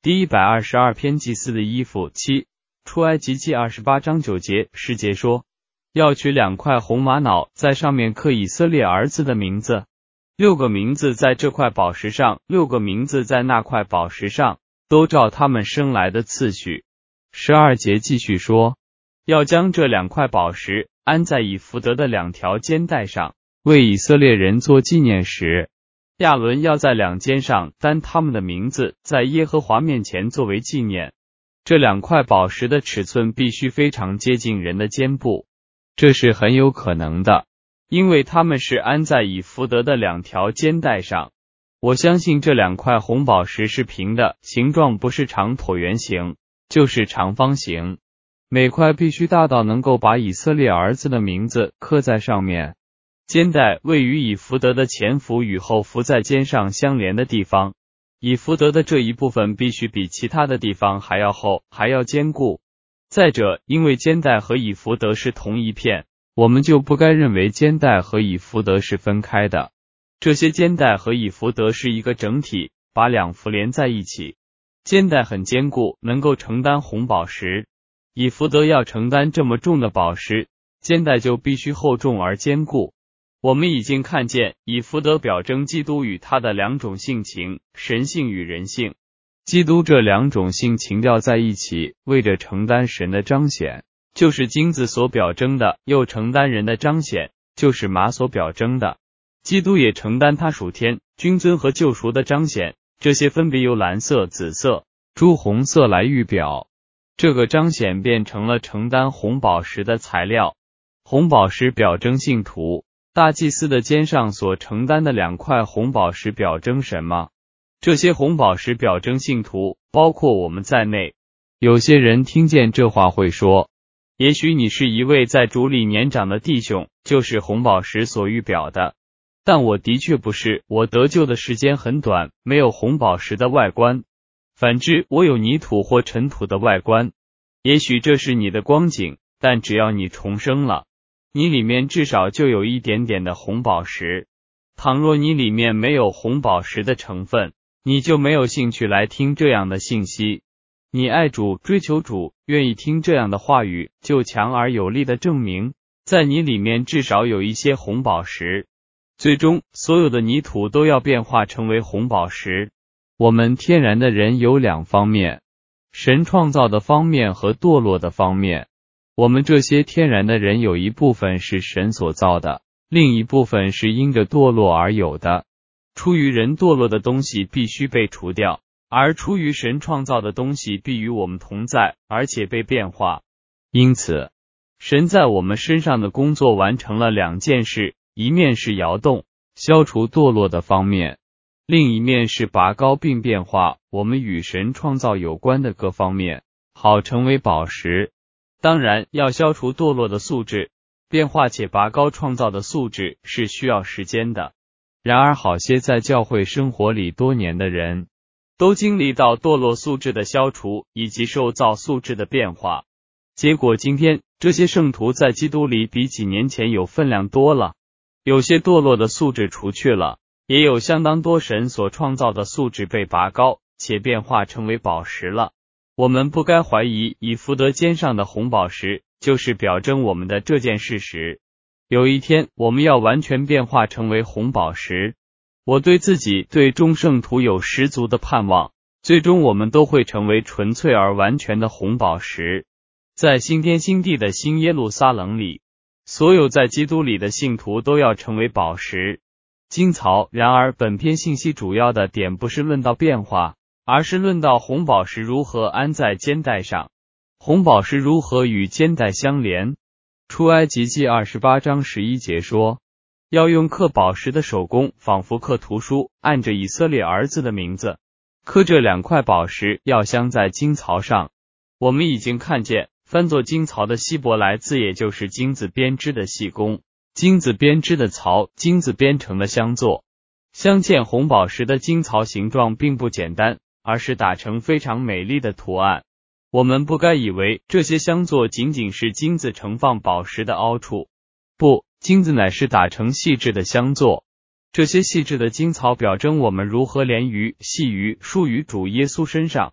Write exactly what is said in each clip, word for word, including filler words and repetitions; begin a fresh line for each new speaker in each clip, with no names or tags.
第一百二十二篇祭司的衣服。七出埃及记二十八章九节十节说，要取两块红玛瑙，在上面刻以色列儿子的名字，六个名字在这块宝石上，六个名字在那块宝石上，都照他们生来的次序。十二节继续说，要将这两块宝石安在以弗得的两条肩带上，为以色列人做纪念石。亚伦要在两肩上担他们的名字，在耶和华面前作为纪念。这两块宝石的尺寸必须非常接近人的肩部，这是很有可能的，因为他们是安在以弗得的两条肩带上。我相信这两块红宝石是平的，形状不是长椭圆形，就是长方形，每块必须大到能够把以色列儿子的名字刻在上面。肩带位于以弗得的前幅与后幅在肩上相连的地方，以弗得的这一部分必须比其他的地方还要厚，还要坚固。再者，因为肩带和以弗得是同一片，我们就不该认为肩带和以弗得是分开的。这些肩带和以弗得是一个整体，把两幅连在一起。肩带很坚固，能够承担红宝石。以弗得要承担这么重的宝石，肩带就必须厚重而坚固。我们已经看见，以弗得表征基督与他的两种性情，神性与人性。基督这两种性情调在一起，为着承担神的彰显，就是金子所表征的；又承担人的彰显，就是麻所表征的。基督也承担他属天、君尊和救赎的彰显，这些分别由蓝色、紫色、朱红色来预表。这个彰显变成了承担红宝石的材料。红宝石表征信徒。大祭司的肩上所承担的两块红宝石表征什么？这些红宝石表征信徒，包括我们在内。有些人听见这话会说，也许你是一位在主里年长的弟兄，就是红宝石所预表的。但我的确不是，我得救的时间很短，没有红宝石的外观。反之，我有泥土或尘土的外观。也许这是你的光景，但只要你重生了，你里面至少就有一点点的红宝石。倘若你里面没有红宝石的成分，你就没有兴趣来听这样的信息。你爱主，追求主，愿意听这样的话语，就强而有力的证明，在你里面至少有一些红宝石。最终，所有的泥土都要变化成为红宝石。我们天然的人有两方面，神创造的方面和堕落的方面。我们这些天然的人有一部分是神所造的，另一部分是因着堕落而有的。出于人堕落的东西必须被除掉，而出于神创造的东西必与我们同在，而且被变化。因此，神在我们身上的工作完成了两件事，一面是摇动，消除堕落的方面，另一面是拔高并变化我们与神创造有关的各方面，好成为宝石。当然，要消除堕落的素质，变化且拔高创造的素质是需要时间的。然而，好些在教会生活里多年的人，都经历到堕落素质的消除以及受造素质的变化。结果今天，这些圣徒在基督里比几年前有分量多了。有些堕落的素质除去了，也有相当多神所创造的素质被拔高，且变化成为宝石了。我们不该怀疑以弗得肩上的红宝石就是表征我们的这件事实。有一天，我们要完全变化成为红宝石。我对自己对众圣徒有十足的盼望，最终我们都会成为纯粹而完全的红宝石。在新天新地的新耶路撒冷里，所有在基督里的信徒都要成为宝石。金槽。然而，本篇信息主要的点不是论到变化，而是论到红宝石如何安在肩带上，红宝石如何与肩带相连。出埃及记二十八章十一节说，要用刻宝石的手工，仿佛刻图书，按着以色列儿子的名字，刻这两块宝石要镶在金槽上。我们已经看见，翻作金槽的希伯来字也就是金子编织的细工，金子编织的槽，金子编成的镶座。镶嵌红宝石的金槽形状并不简单，而是打成非常美丽的图案。我们不该以为这些镶座仅仅是金子盛放宝石的凹处，不，金子乃是打成细致的镶座。这些细致的金槽表征我们如何连于、系于、束于主耶稣身上，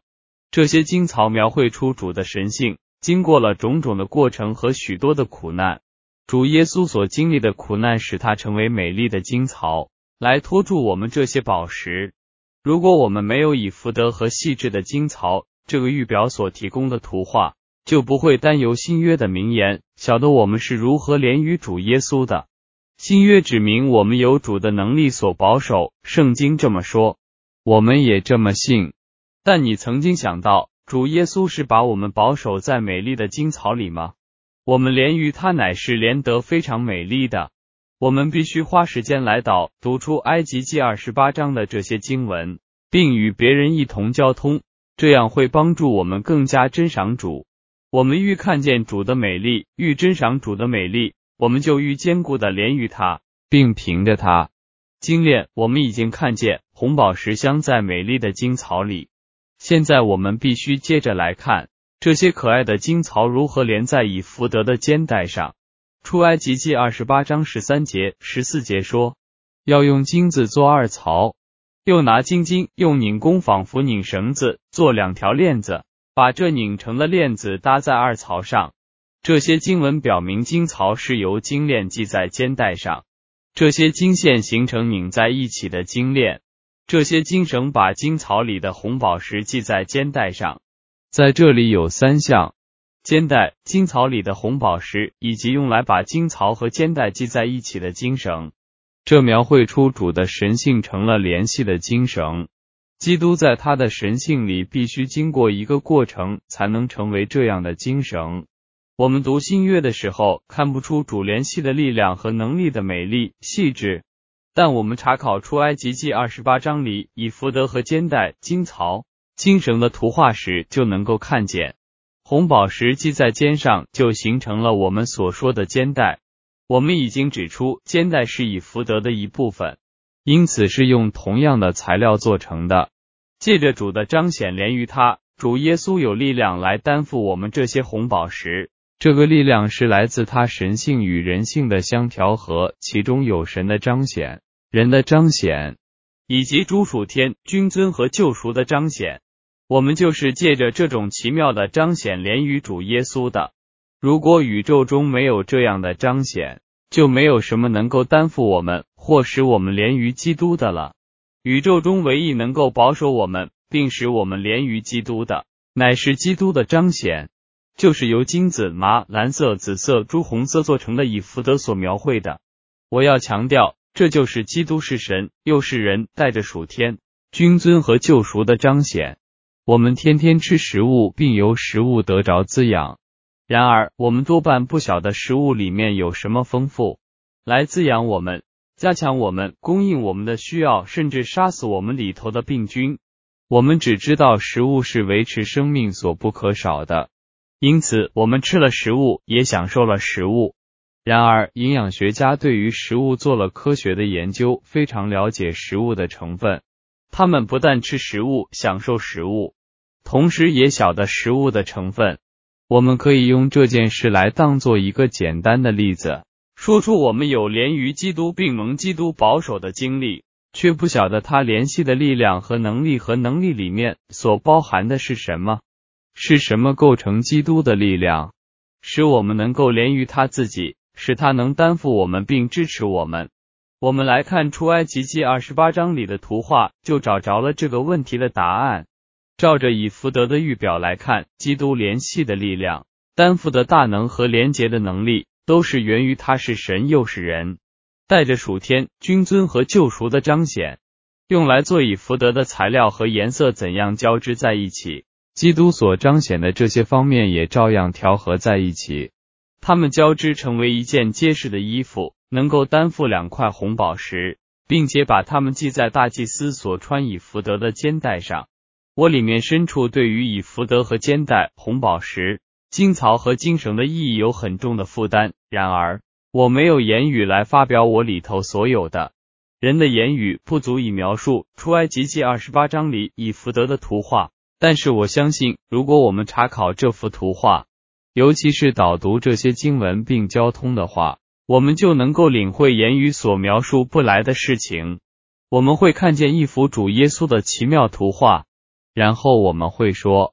这些经槽描绘出主的神性，经过了种种的过程和许多的苦难。主耶稣所经历的苦难使他成为美丽的经槽，来托住我们这些宝石。如果我们没有以福德和细致的经槽这个预表所提供的图画，就不会单由新约的名言晓得我们是如何连于主耶稣的。新约指明我们有主的能力所保守，圣经这么说，我们也这么信。但你曾经想到，主耶稣是把我们保守在美丽的经槽里吗？我们连于他乃是连得非常美丽的。我们必须花时间来导读出埃及记二十八章的这些经文，并与别人一同交通，这样会帮助我们更加珍赏主。我们愈看见主的美丽，愈珍赏主的美丽，我们就愈坚固的连于他，并凭着他精炼。我们已经看见红宝石镶在美丽的经槽里，现在我们必须接着来看这些可爱的经槽如何连在以弗得的肩带上。出埃及记二十八章十三节、十四节说，要用金子做二槽，又拿金筋用拧弓仿佛拧绳子做两条链子，把这拧成的链子搭在二槽上。这些经文表明经槽是由金链系在肩带上，这些金线形成拧在一起的金链，这些金绳把经槽里的红宝石系在肩带上。在这里有三项：肩带、经槽里的红宝石，以及用来把经槽和肩带系在一起的金绳。这描绘出主的神性成了联系的金绳。基督在他的神性里必须经过一个过程，才能成为这样的金绳。我们读新约的时候，看不出主联系的力量和能力的美丽、细致，但我们查考出埃及记二十八章里以弗得和肩带、金槽、金绳的图画时，就能够看见红宝石系在肩上，就形成了我们所说的肩带。我们已经指出，肩带是以弗得的一部分，因此是用同样的材料做成的。借着主的彰显连于他，主耶稣有力量来担负我们这些红宝石。这个力量是来自他神性与人性的相调和，其中有神的彰显、人的彰显，以及主属天、君尊和救赎的彰显。我们就是借着这种奇妙的彰显连于主耶稣的。如果宇宙中没有这样的彰显，就没有什么能够担负我们或使我们连于基督的了。宇宙中唯一能够保守我们并使我们连于基督的，乃是基督的彰显，就是由金子、麻、蓝色、紫色、朱红色做成的以弗得所描绘的。我要强调，这就是基督是神又是人，带着属天、君尊和救赎的彰显。我们天天吃食物，并由食物得着滋养。然而，我们多半不晓得食物里面有什么丰富，来滋养我们、加强我们、供应我们的需要，甚至杀死我们里头的病菌。我们只知道食物是维持生命所不可少的，因此我们吃了食物，也享受了食物。然而，营养学家对于食物做了科学的研究，非常了解食物的成分。他们不但吃食物、享受食物，同时也晓得食物的成分。我们可以用这件事来当做一个简单的例子，说出我们有连于基督并蒙基督保守的经历，却不晓得他联系的力量和能力和能力里面所包含的是什么，是什么构成基督的力量，使我们能够连于他自己，使他能担负我们并支持我们。我们来看出埃及记二十八章里的图画，就找着了这个问题的答案。照着以弗得的预表来看，基督联系的力量、担负的大能和连结的能力，都是源于他是神又是人，带着属天、君尊和救赎的彰显。用来做以弗得的材料和颜色怎样交织在一起，基督所彰显的这些方面也照样调和在一起。它们交织成为一件结实的衣服，能够担负两块红宝石，并且把它们系在大祭司所穿以弗得的肩带上。我里面深处对于以弗得和肩带、红宝石、金槽和金绳的意义有很重的负担，然而我没有言语来发表我里头所有的。人的言语不足以描述出埃及记二十八章里以弗得的图画，但是我相信，如果我们查考这幅图画，尤其是导读这些经文并交通的话，我们就能够领会言语所描述不来的事情。我们会看见一幅主耶稣的奇妙图画，然后我们会说，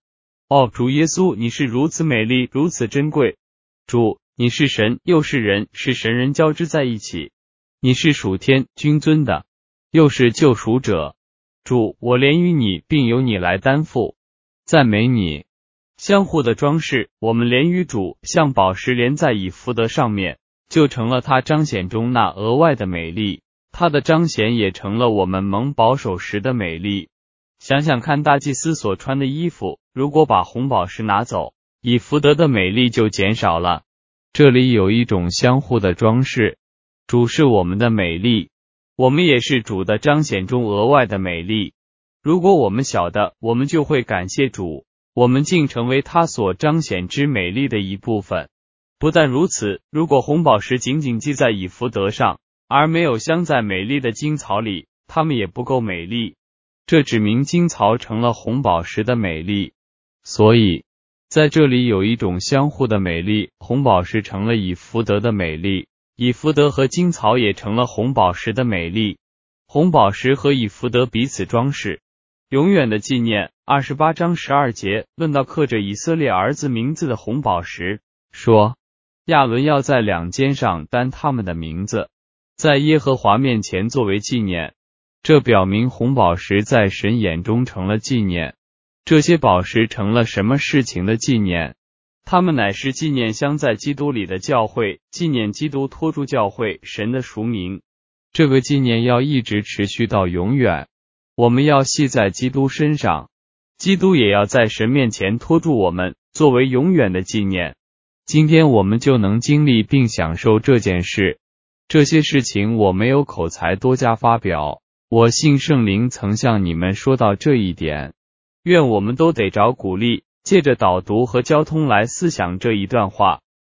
哦，主耶稣，你是如此美丽，如此珍贵。主，你是神，又是人，是神人交织在一起。你是属天君尊的，又是救赎者。主，我连于你，并由你来担负。赞美你。相互的装饰，我们连于主，像宝石连在以弗得上面，就成了它彰显中那额外的美丽。它的彰显也成了我们蒙保守时的美丽。想想看，大祭司所穿的衣服，如果把红宝石拿走，以弗得的美丽就减少了。这里有一种相互的装饰，主是我们的美丽，我们也是主的彰显中额外的美丽。如果我们晓得，我们就会感谢主，我们竟成为他所彰显之美丽的一部分。不但如此，如果红宝石仅仅系在以弗得上，而没有镶在美丽的金槽里，它们也不够美丽。这指明金槽成了红宝石的美丽。所以在这里有一种相互的美丽，红宝石成了以弗得的美丽，以弗得和金槽也成了红宝石的美丽。红宝石和以弗得彼此装饰，永远的纪念。二十八章十二节论到刻着以色列儿子名字的红宝石，说亚伦要在两肩上担他们的名字，在耶和华面前作为纪念。这表明红宝石在神眼中成了纪念。这些宝石成了什么事情的纪念？他们乃是纪念镶在基督里的教会，纪念基督托住教会神的赎名。这个纪念要一直持续到永远。我们要系在基督身上，基督也要在神面前托住我们，作为永远的纪念。今天我们就能经历并享受这件事。这些事情我没有口才多加发表，我信圣灵曾向你们说到这一点。愿我们都得着鼓励，借着导读和交通来思想这一段话。